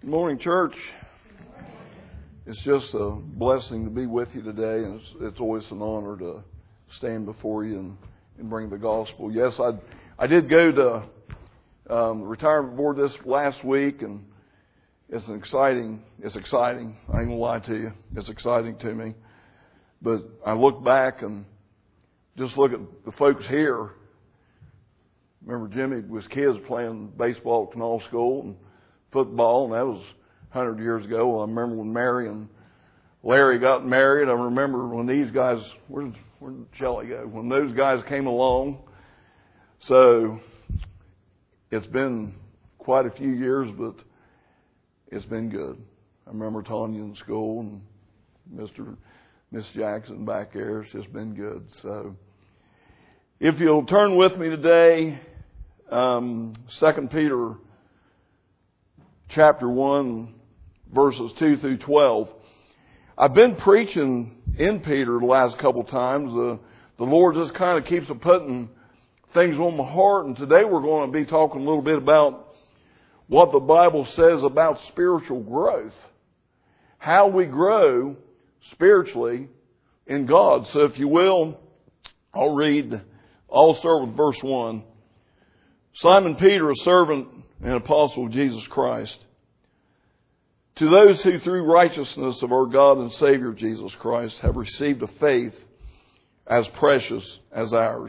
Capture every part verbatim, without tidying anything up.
Good morning, church. It's just a blessing to be with you today, and it's, it's always an honor to stand before you and, and bring the gospel. Yes, I I did go to um, the retirement board this last week, and it's an exciting. It's exciting. I ain't gonna lie to you. It's exciting to me. But I look back and just look at the folks here. Remember, Jimmy was kids playing baseball at Canal School and football, and that was a hundred years ago. I remember when Mary and Larry got married. I remember when these guys, where did, where did Shelley go? When those guys came along. So it's been quite a few years, but it's been good. I remember Tanya in school and Mister Miss Jackson back there. It's just been good. So if you'll turn with me today, um, Second Peter chapter one, verses two through twelve. I've been preaching in Peter the last couple times. Uh, the Lord just kind of keeps putting things on my heart. And today we're going to be talking a little bit about what the Bible says about spiritual growth. How we grow spiritually in God. So if you will, I'll read, I'll start with verse one. Simon Peter, a servant and apostle of Jesus Christ, to those who through righteousness of our God and Savior Jesus Christ have received a faith as precious as ours.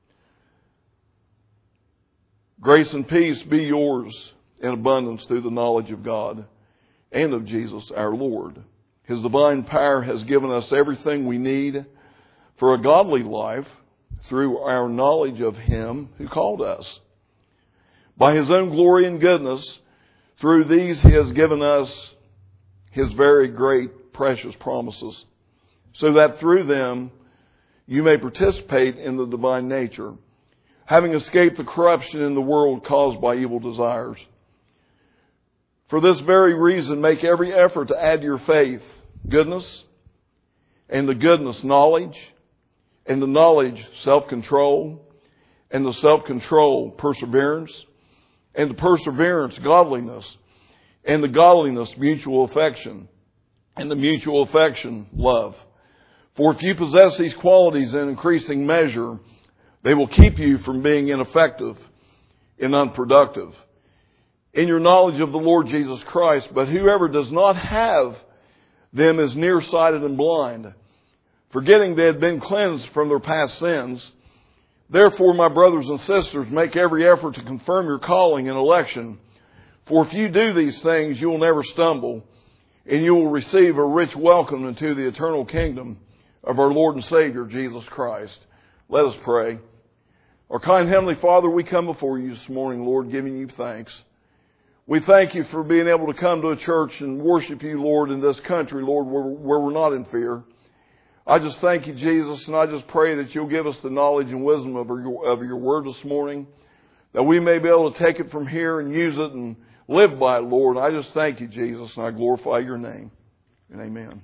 Grace and peace be yours in abundance through the knowledge of God and of Jesus our Lord. His divine power has given us everything we need for a godly life through our knowledge of Him who called us. By His own glory and goodness, through these He has given us His very great, precious promises, so that through them you may participate in the divine nature, having escaped the corruption in the world caused by evil desires. For this very reason, make every effort to add to your faith goodness, and the goodness knowledge, and the knowledge self-control, and the self-control perseverance, and the perseverance godliness, and the godliness mutual affection, and the mutual affection love. For if you possess these qualities in increasing measure, they will keep you from being ineffective and unproductive in your knowledge of the Lord Jesus Christ. But whoever does not have them is nearsighted and blind, forgetting they had been cleansed from their past sins. Therefore, my brothers and sisters, make every effort to confirm your calling and election. For if you do these things, you will never stumble, and you will receive a rich welcome into the eternal kingdom of our Lord and Savior, Jesus Christ. Let us pray. Our kind Heavenly Father, we come before you this morning, Lord, giving you thanks. We thank you for being able to come to a church and worship you, Lord, in this country, Lord, where, where we're not in fear. I just thank you, Jesus, and I just pray that you'll give us the knowledge and wisdom of your, of your word this morning, that we may be able to take it from here and use it and live by it, Lord. I just thank you, Jesus, and I glorify your name. And amen.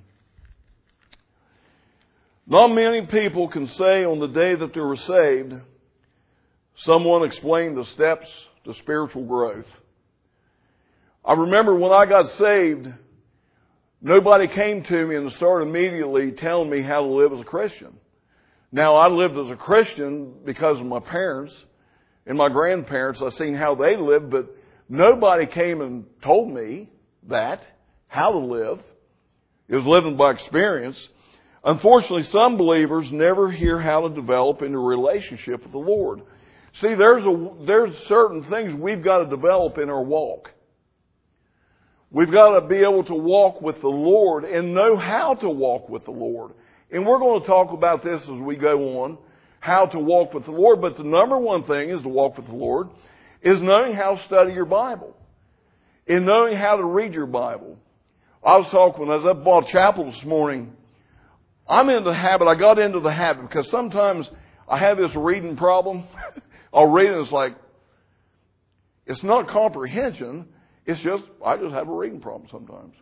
Not many people can say on the day that they were saved, someone explained the steps to spiritual growth. I remember when I got saved, nobody came to me and started immediately telling me how to live as a Christian. Now, I lived as a Christian because of my parents and my grandparents. I seen how they lived, but nobody came and told me that, how to live. It was living by experience. Unfortunately, some believers never hear how to develop into a relationship with the Lord. See, there's a, there's certain things we've got to develop in our walk. We've got to be able to walk with the Lord and know how to walk with the Lord. And we're going to talk about this as we go on, how to walk with the Lord. But the number one thing is to walk with the Lord is knowing how to study your Bible and knowing how to read your Bible. I was talking when I was up at Ball Chapel this morning. I'm in the habit, I got into the habit because sometimes I have this reading problem. I'll read it and it's like, it's not comprehension. It's just, I just have a reading problem sometimes.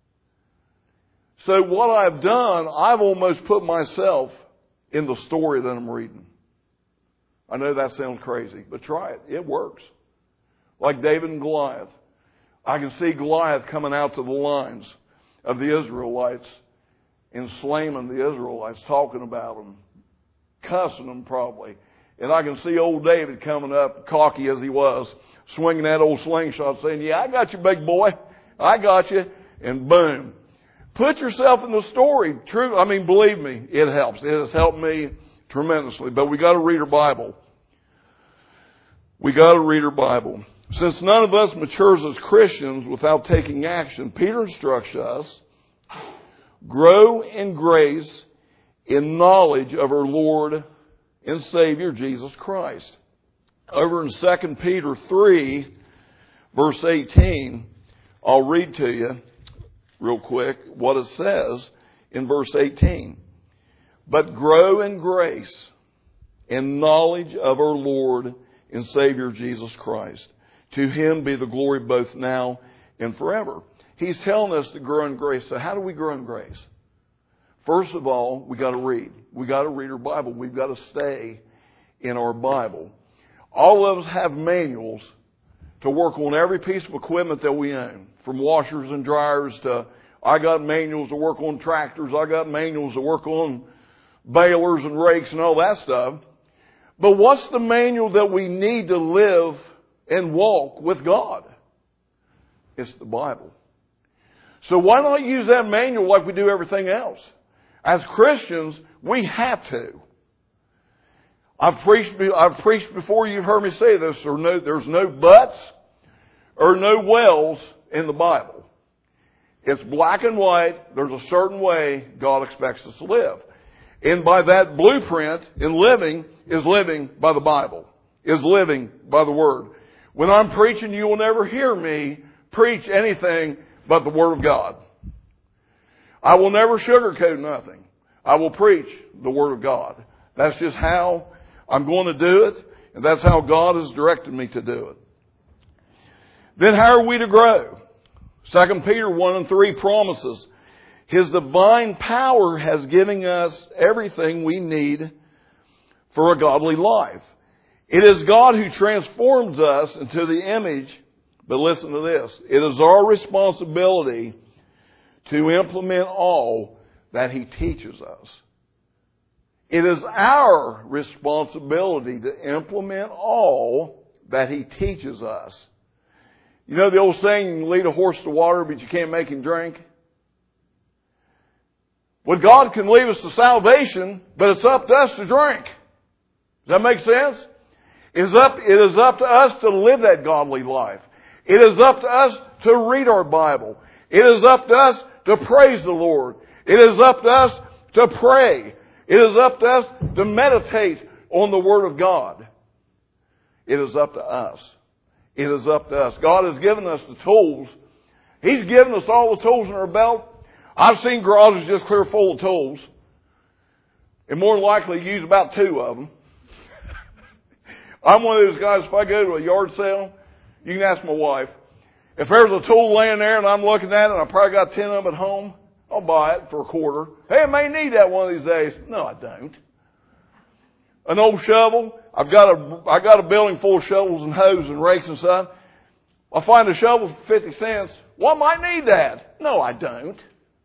So what I've done, I've almost put myself in the story that I'm reading. I know that sounds crazy, but try it. It works. Like David and Goliath. I can see Goliath coming out to the lines of the Israelites and slamming the Israelites, talking about them, cussing them probably. And I can see old David coming up, cocky as he was, swinging that old slingshot, saying, yeah, I got you, big boy. I got you. And boom. Put yourself in the story. True. I mean, believe me, it helps. It has helped me tremendously. But we got to read our Bible. We got to read our Bible. Since none of us matures as Christians without taking action, Peter instructs us, grow in grace, in knowledge of our Lord and Savior, Jesus Christ. Over in Second Peter three, verse eighteen, I'll read to you real quick what it says in verse eighteen. But grow in grace, in knowledge of our Lord and Savior, Jesus Christ. To Him be the glory both now and forever. He's telling us to grow in grace. So how do we grow in grace? First of all, we got to read. We got to read our Bible. We've got to stay in our Bible. All of us have manuals to work on every piece of equipment that we own, from washers and dryers to, I got manuals to work on tractors. I got manuals to work on balers and rakes and all that stuff. But what's the manual that we need to live and walk with God? It's the Bible. So why not use that manual like we do everything else? As Christians, we have to. I've preached, I've preached before, you've heard me say this, or no, there's no buts or no wells in the Bible. It's black and white. There's a certain way God expects us to live. And by that blueprint in living is living by the Bible, is living by the Word. When I'm preaching, you will never hear me preach anything but the Word of God. I will never sugarcoat nothing. I will preach the Word of God. That's just how I'm going to do it, and that's how God has directed me to do it. Then how are we to grow? Second Peter one and three promises, His divine power has given us everything we need for a godly life. It is God who transforms us into the image, but listen to this, it is our responsibility to implement all that He teaches us. It is our responsibility to implement all that He teaches us. You know the old saying, you can lead a horse to water, but you can't make him drink? Well, God can lead us to salvation, but it's up to us to drink. Does that make sense? It is up, it is up to us to live that godly life. It is up to us to read our Bible. It is up to us to praise the Lord. It is up to us to pray. It is up to us to meditate on the Word of God. It is up to us. It is up to us. God has given us the tools. He's given us all the tools in our belt. I've seen garages just clear full of tools. And more than likely use about two of them. I'm one of those guys, if I go to a yard sale, you can ask my wife, if there's a tool laying there and I'm looking at it and I probably got ten of them at home, I'll buy it for a quarter. Hey, I may need that one of these days. No, I don't. An old shovel. I've got a, I got a building full of shovels and hoes and rakes and stuff. I find a shovel for fifty cents. Well, I might need that. No, I don't.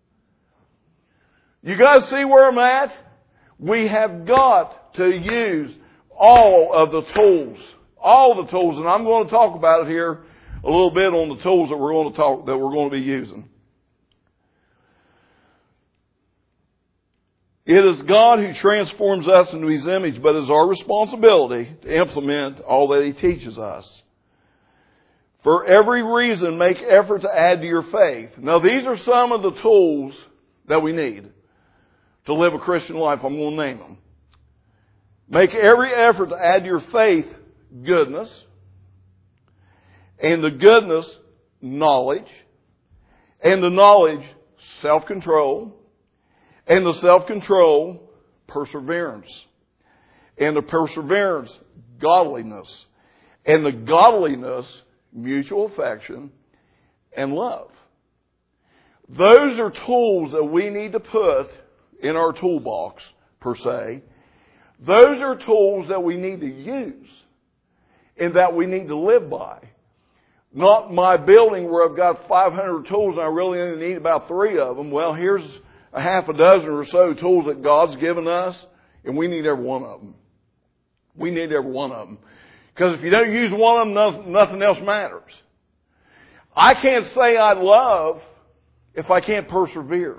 You guys see where I'm at? We have got to use all of the tools. All the tools. And I'm going to talk about it here a little bit on the tools that we're going to talk, that we're going to be using. It is God who transforms us into His image, but it is our responsibility to implement all that He teaches us. For every reason, make effort to add to your faith. Now, these are some of the tools that we need to live a Christian life. I'm going to name them. Make every effort to add to your faith goodness, and the goodness, knowledge, and the knowledge, self-control, and the self-control, perseverance, and the perseverance, godliness, and the godliness, mutual affection, and love. Those are tools that we need to put in our toolbox, per se. Those are tools that we need to use and that we need to live by. Not my building where I've got five hundred tools and I really only need about three of them. Well, here's a half a dozen or so tools that God's given us, and we need every one of them. We need every one of them. Because if you don't use one of them, nothing else matters. I can't say I love if I can't persevere.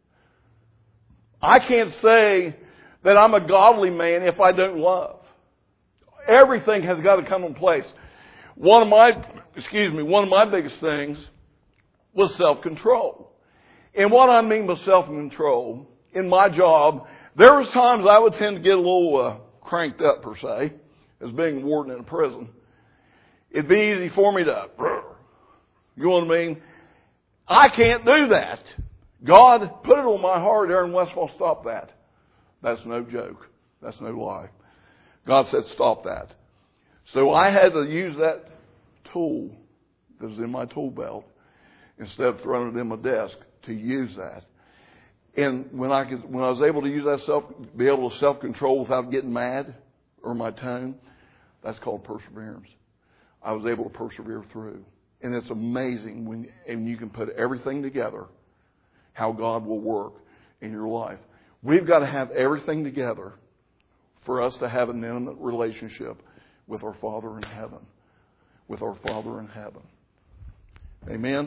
I can't say that I'm a godly man if I don't love. Everything has got to come in place. One of my, excuse me, one of my biggest things was self-control. And what I mean by self-control, in my job, there was times I would tend to get a little uh, cranked up, per se, as being a warden in a prison. It'd be easy for me to, you know what I mean? I can't do that. God put it on my heart, Aaron Westfall, stop that. That's no joke. That's no lie. God said, stop that. So I had to use that tool that was in my tool belt instead of throwing it in my desk to use that. And when I could, when I was able to use that self, be able to self-control without getting mad or my tone, that's called perseverance. I was able to persevere through. And it's amazing when, and you can put everything together, how God will work in your life. We've got to have everything together for us to have an intimate relationship with our Father in heaven. With our Father in heaven. Amen?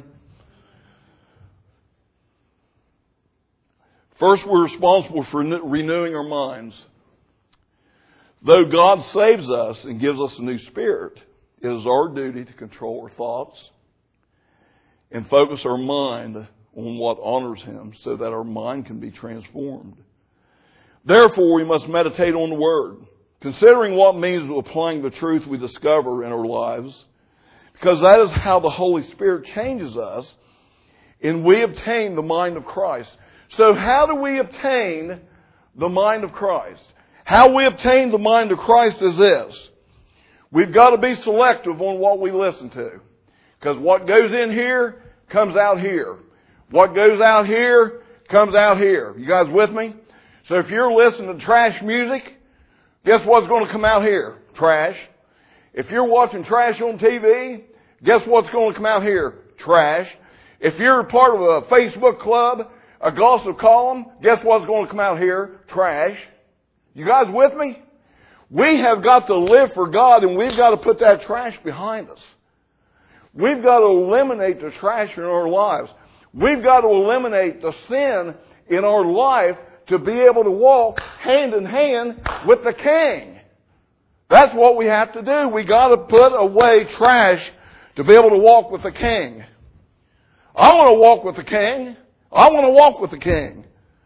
First, we're responsible for renewing our minds. Though God saves us and gives us a new spirit, it is our duty to control our thoughts and focus our mind on what honors Him so that our mind can be transformed. Therefore, we must meditate on the Word, considering what means of applying the truth we discover in our lives, because that is how the Holy Spirit changes us and we obtain the mind of Christ. So how do we obtain the mind of Christ? How we obtain the mind of Christ is this. We've got to be selective on what we listen to. Because what goes in here comes out here. What goes out here comes out here. You guys with me? So if you're listening to trash music, guess what's going to come out here? Trash. If you're watching trash on T V, guess what's going to come out here? Trash. If you're part of a Facebook club, a gossip column, guess what's going to come out here? Trash. You guys with me? We have got to live for God, and we've got to put that trash behind us. We've got to eliminate the trash in our lives. We've got to eliminate the sin in our life to be able to walk hand in hand with the King. That's what we have to do. We got to put away trash to be able to walk with the King. I want to walk with the King. I want to walk with the King.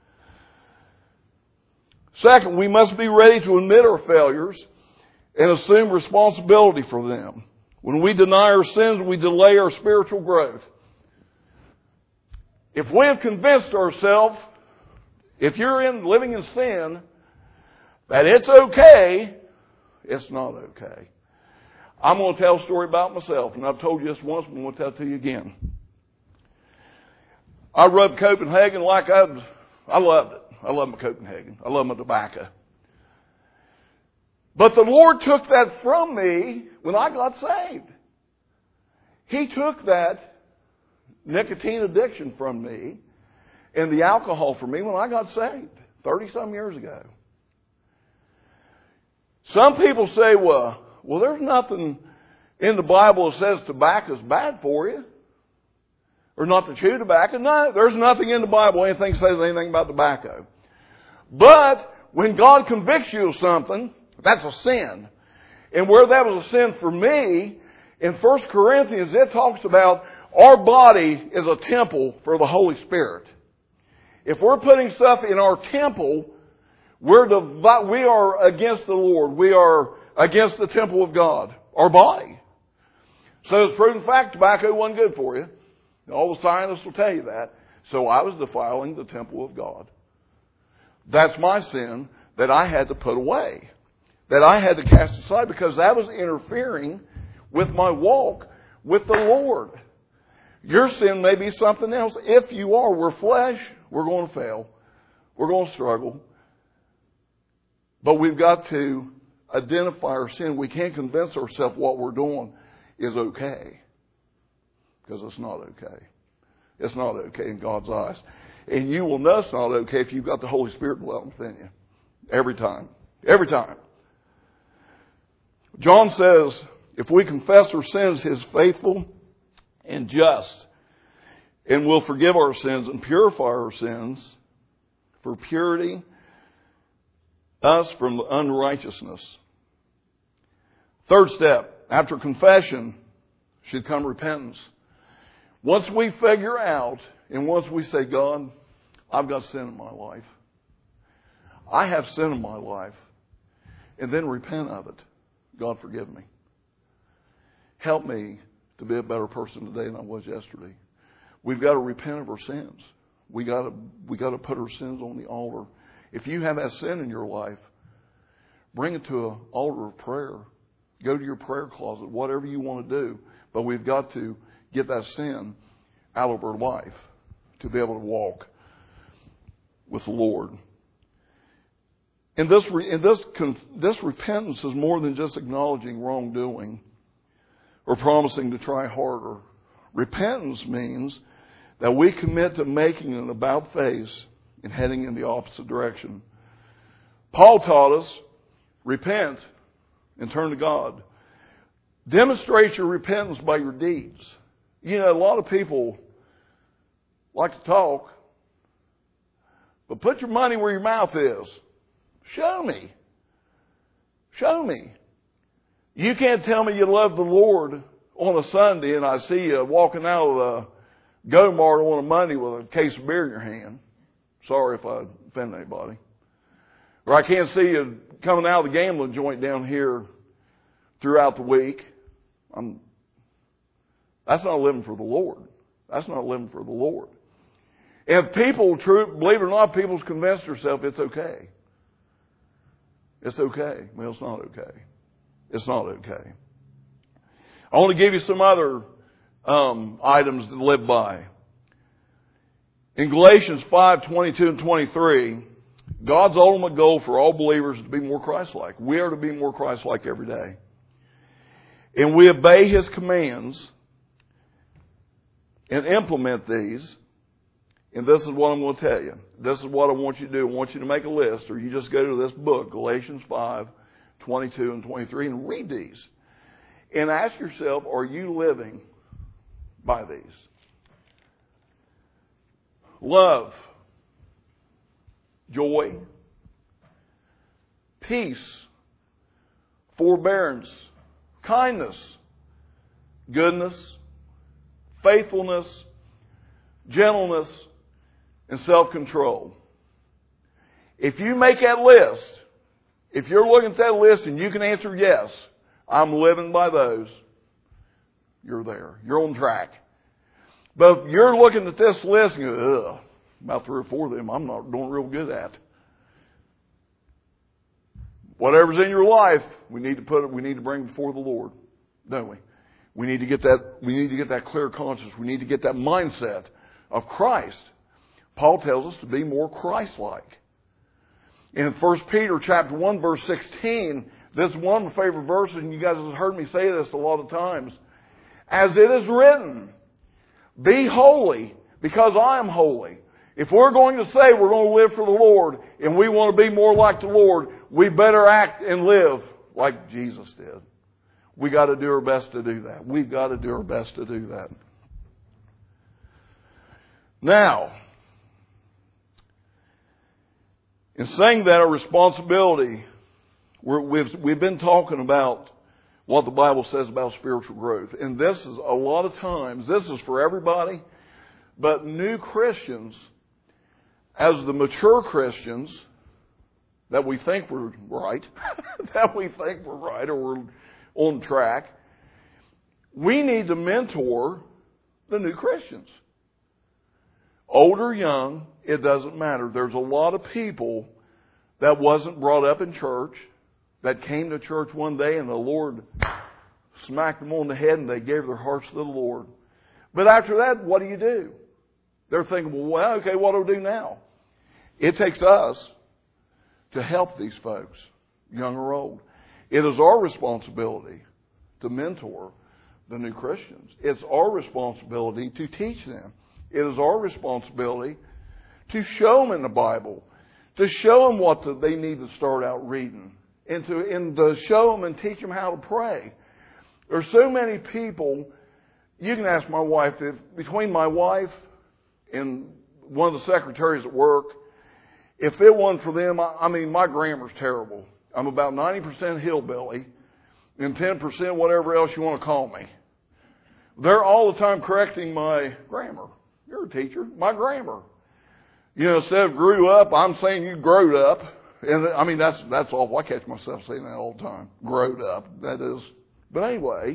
Second, we must be ready to admit our failures and assume responsibility for them. When we deny our sins, we delay our spiritual growth. If we have convinced ourselves, if you're in living in sin, that it's okay, it's not okay. I'm going to tell a story about myself, and I've told you this once, but I'm going to tell it to you again. I rubbed Copenhagen like I, I loved it. I love my Copenhagen. I love my tobacco. But the Lord took that from me when I got saved. He took that nicotine addiction from me and the alcohol from me when I got saved thirty-some years ago. Some people say, well, well, there's nothing in the Bible that says tobacco is bad for you. Or not to chew tobacco. No, there's nothing in the Bible anything says anything about tobacco. But when God convicts you of something, that's a sin. And where that was a sin for me, in First Corinthians, it talks about our body is a temple for the Holy Spirit. If we're putting stuff in our temple, we're div- we are against the Lord. We are against the temple of God, our body. So it's proven fact tobacco wasn't good for you. All the scientists will tell you that. So I was defiling the temple of God. That's my sin that I had to put away. That I had to cast aside because that was interfering with my walk with the Lord. Your sin may be something else. If you are, we're flesh, we're going to fail. We're going to struggle. But we've got to identify our sin. We can't convince ourselves what we're doing is okay. because it's not okay. It's not okay in God's eyes. And you will know it's not okay if you've got the Holy Spirit dwelling within you. Every time. Every time. John says, if we confess our sins, He is faithful and just, and will forgive our sins and purify our sins for purity, us from unrighteousness. Third step, after confession should come repentance. Once we figure out, and once we say, God, I've got sin in my life. I have sin in my life. And then repent of it. God, forgive me. Help me to be a better person today than I was yesterday. We've got to repent of our sins. We got to, we got to put our sins on the altar. If you have that sin in your life, bring it to an altar of prayer. Go to your prayer closet, whatever you want to do. But we've got to get that sin out of our life to be able to walk with the Lord. And this, and this, this repentance is more than just acknowledging wrongdoing or promising to try harder. Repentance means that we commit to making an about face and heading in the opposite direction. Paul taught us, repent and turn to God. Demonstrate your repentance by your deeds. You know, a lot of people like to talk, but put your money where your mouth is. Show me. Show me. You can't tell me you love the Lord on a Sunday and I see you walking out of the Go-Mart on a Monday with a case of beer in your hand. Sorry if I offend anybody. Or I can't see you coming out of the gambling joint down here throughout the week. I'm, that's not living for the Lord. That's not living for the Lord. If people, true, believe it or not, people's convinced themselves it's okay. It's okay. Well, it's not okay. It's not okay. I want to give you some other um, items to live by. In Galatians five, twenty-two and twenty-three, God's ultimate goal for all believers is to be more Christ-like. We are to be more Christ-like every day. And we obey His commands and implement these. And this is what I'm going to tell you. This is what I want you to do. I want you to make a list, or you just go to this book, Galatians five, twenty-two and twenty-three, and read these. And ask yourself, are you living by these? Love, joy, peace, forbearance, kindness, goodness, faithfulness, gentleness, and self-control. If you make that list, if you're looking at that list and you can answer yes, I'm living by those, you're there. You're on track. But if you're looking at this list and go, ugh, about three or four of them I'm not doing real good at. Whatever's in your life, we need to put it, we need to bring before the Lord, don't we? We need to get that, we need to get that clear conscience. We need to get that mindset of Christ. Paul tells us to be more Christ-like. In First Peter chapter one, verse sixteen, this is one of my favorite verses, and you guys have heard me say this a lot of times. As it is written, be holy, because I am holy. If we're going to say we're going to live for the Lord, and we want to be more like the Lord, we better act and live like Jesus did. We got to do our best to do that. We've got to do our best to do that. Now, in saying that, our responsibility, we're, we've, we've been talking about what the Bible says about spiritual growth. And this is a lot of times, this is for everybody, but new Christians, as the mature Christians, that we think we're right, that we think we're right or we're on track, we need to mentor the new Christians. Old or young, it doesn't matter. There's a lot of people that wasn't brought up in church, that came to church one day and the Lord smacked them on the head and they gave their hearts to the Lord. But after that, what do you do? They're thinking, well, okay, what do we do now? It takes us to help these folks, young or old. It is our responsibility to mentor the new Christians. It's our responsibility to teach them. It is our responsibility to show them in the Bible, to show them what the, they need to start out reading, and to, and to show them and teach them how to pray. There's so many people. You can ask my wife, if between my wife and one of the secretaries at work, if it wasn't for them, I, I mean, my grammar's terrible. I'm about ninety percent hillbilly and ten percent whatever else you want to call me. They're all the time correcting my grammar. You're a teacher. My grammar. You know, instead of grew up, I'm saying you growed up. And I mean, that's that's awful. I catch myself saying that all the time. Growed up. That is. But anyway,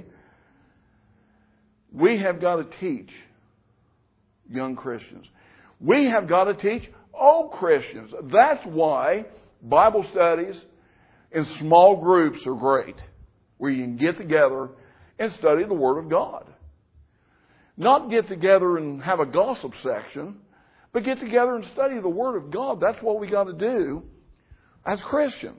we have got to teach young Christians. We have got to teach all Christians. That's why Bible studies in small groups are great, where you can get together and study the Word of God. Not get together and have a gossip section, but get together and study the Word of God. That's what we got to do as Christians.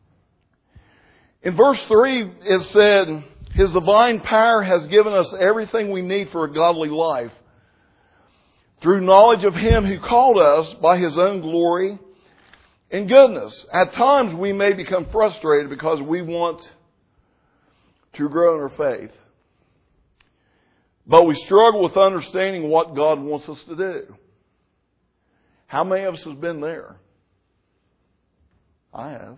In verse three, it said, His divine power has given us everything we need for a godly life, through knowledge of Him who called us by His own glory and goodness. At times we may become frustrated because we want to grow in our faith. But we struggle with understanding what God wants us to do. How many of us have been there? I have.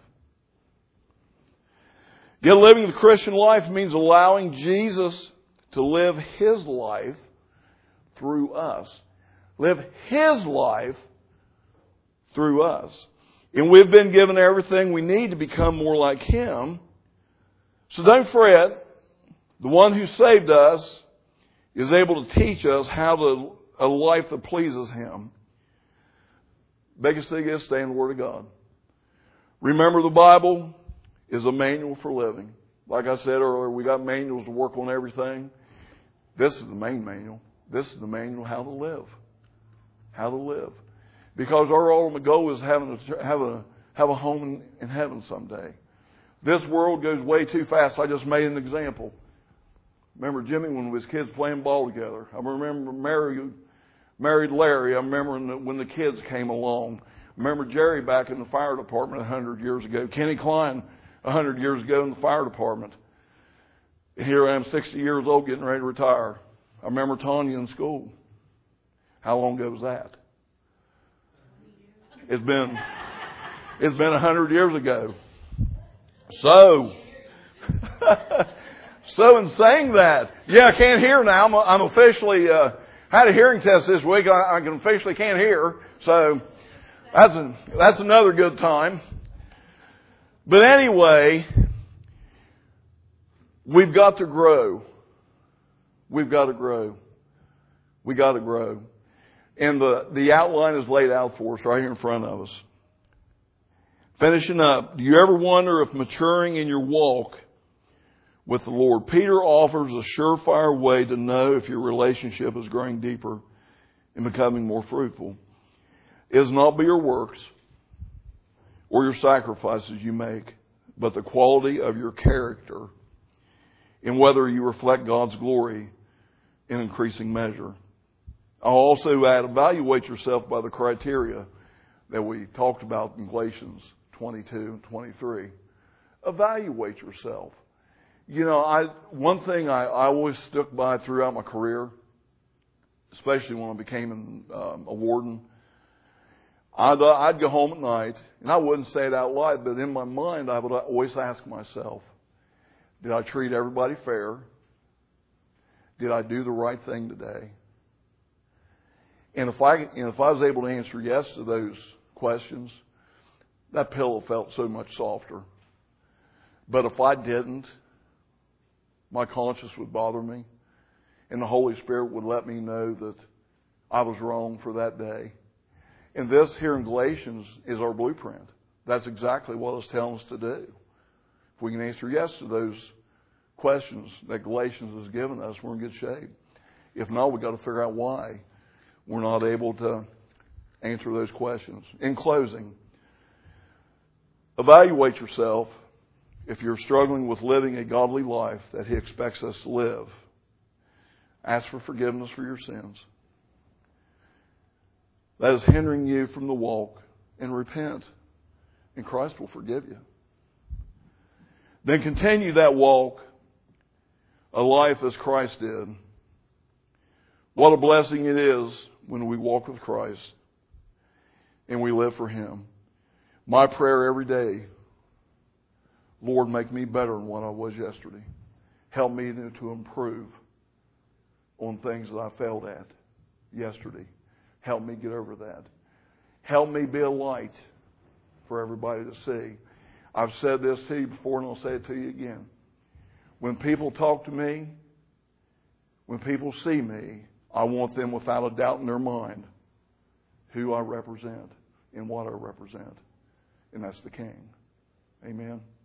Yet living the Christian life means allowing Jesus to live His life through us. Live His life through us. And we've been given everything we need to become more like Him. So don't fret. The one who saved us is able to teach us how to a life that pleases Him. Biggest thing is stay in the Word of God. Remember, the Bible is a manual for living. Like I said earlier, we got manuals to work on everything. This is the main manual. This is the manual how to live. How to live. Because our ultimate goal is having a, have a have a home in, in heaven someday. This world goes way too fast. I just made an example. Remember Jimmy when we was kids playing ball together. I remember married, married Larry. I remember when the, when the kids came along. I remember Jerry back in the fire department a hundred years ago. Kenny Klein a hundred years ago in the fire department. And here I am, sixty years old, getting ready to retire. I remember Tanya in school. How long ago was that? It's been it's been a hundred years ago. So, so in saying that, yeah, I can't hear now. I'm, I'm officially uh, had a hearing test this week. I, I can officially can't hear. So that's a, that's another good time. But anyway, we've got to grow. We've got to grow. We got to grow. And the, the outline is laid out for us right here in front of us. Finishing up, do you ever wonder if maturing in your walk with the Lord? Peter offers a surefire way to know if your relationship is growing deeper and becoming more fruitful. It is not by your works or your sacrifices you make, but the quality of your character and whether you reflect God's glory in increasing measure. I'll also add, evaluate yourself by the criteria that we talked about in Galatians twenty-two and twenty-three. Evaluate yourself. You know, I one thing I, I always stuck by throughout my career, especially when I became an, um, a warden, I'd, I'd go home at night, and I wouldn't say it out loud, but in my mind I would always ask myself, did I treat everybody fair? Did I do the right thing today? And if I, and if I was able to answer yes to those questions, that pillow felt so much softer. But if I didn't, my conscience would bother me, and the Holy Spirit would let me know that I was wrong for that day. And this here in Galatians is our blueprint. That's exactly what it's telling us to do. If we can answer yes to those questions that Galatians has given us, we're in good shape. If not, we've got to figure out why we're not able to answer those questions. In closing, evaluate yourself if you're struggling with living a godly life that He expects us to live. Ask for forgiveness for your sins. That is hindering you from the walk, and repent, and Christ will forgive you. Then continue that walk, a life as Christ did. What a blessing it is when we walk with Christ and we live for Him. My prayer every day, Lord, make me better than what I was yesterday. Help me to improve on things that I failed at yesterday. Help me get over that. Help me be a light for everybody to see. I've said this to you before, and I'll say it to you again. When people talk to me, when people see me, I want them without a doubt in their mind who I represent and what I represent. And that's the King. Amen.